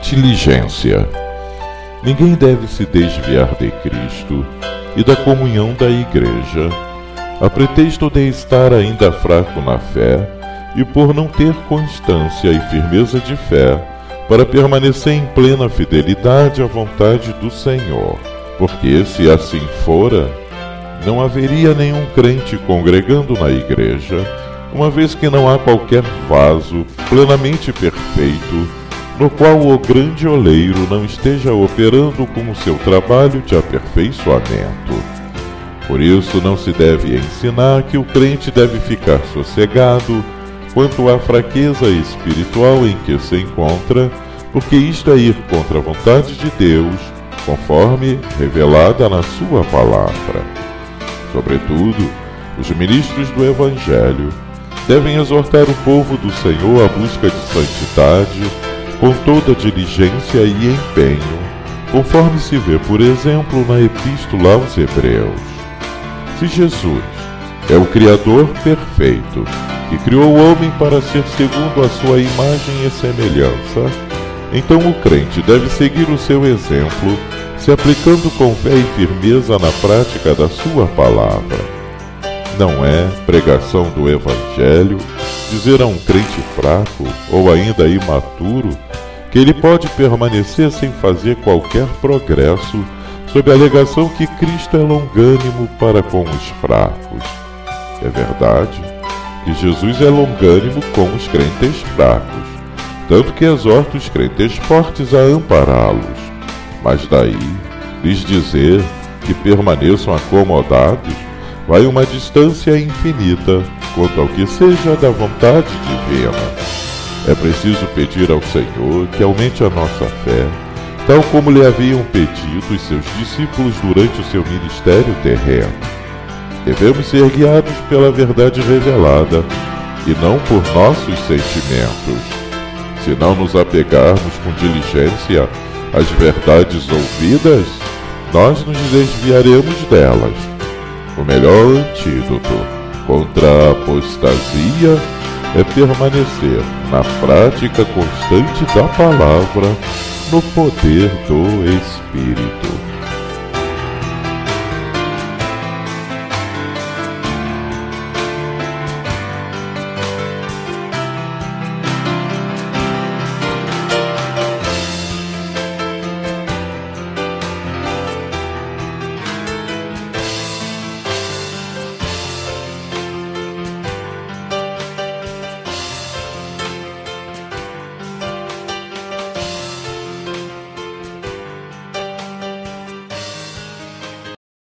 Diligência. Ninguém deve se desviar de Cristo e da comunhão da Igreja, a pretexto de estar ainda fraco na fé e por não ter constância e firmeza de fé para permanecer em plena fidelidade à vontade do Senhor. Porque, se assim fora, não haveria nenhum crente congregando na Igreja, uma vez que não há qualquer vaso plenamente perfeito no qual o grande oleiro não esteja operando com o seu trabalho de aperfeiçoamento. Por isso não se deve ensinar que o crente deve ficar sossegado quanto à fraqueza espiritual em que se encontra, porque isto é ir contra a vontade de Deus, conforme revelada na sua palavra. Sobretudo, os ministros do Evangelho devem exortar o povo do Senhor à busca de santidade, com toda diligência e empenho, conforme se vê, por exemplo, na Epístola aos Hebreus. Se Jesus é o Criador perfeito, que criou o homem para ser segundo a sua imagem e semelhança, então o crente deve seguir o seu exemplo, se aplicando com fé e firmeza na prática da sua palavra. Não é pregação do Evangelho dizer a um crente fraco ou ainda imaturo que ele pode permanecer sem fazer qualquer progresso sob a alegação que Cristo é longânimo para com os fracos. É verdade que Jesus é longânimo com os crentes fracos, tanto que exorta os crentes fortes a ampará-los. Mas daí lhes dizer que permaneçam acomodados vai uma distância infinita quanto ao que seja da vontade divina. É preciso pedir ao Senhor que aumente a nossa fé, tal como lhe haviam pedido os seus discípulos durante o seu ministério terreno. Devemos ser guiados pela verdade revelada e não por nossos sentimentos. Se não nos apegarmos com diligência às verdades ouvidas, nós nos desviaremos delas. O melhor antídoto contra a apostasia é permanecer na prática constante da palavra no poder do Espírito.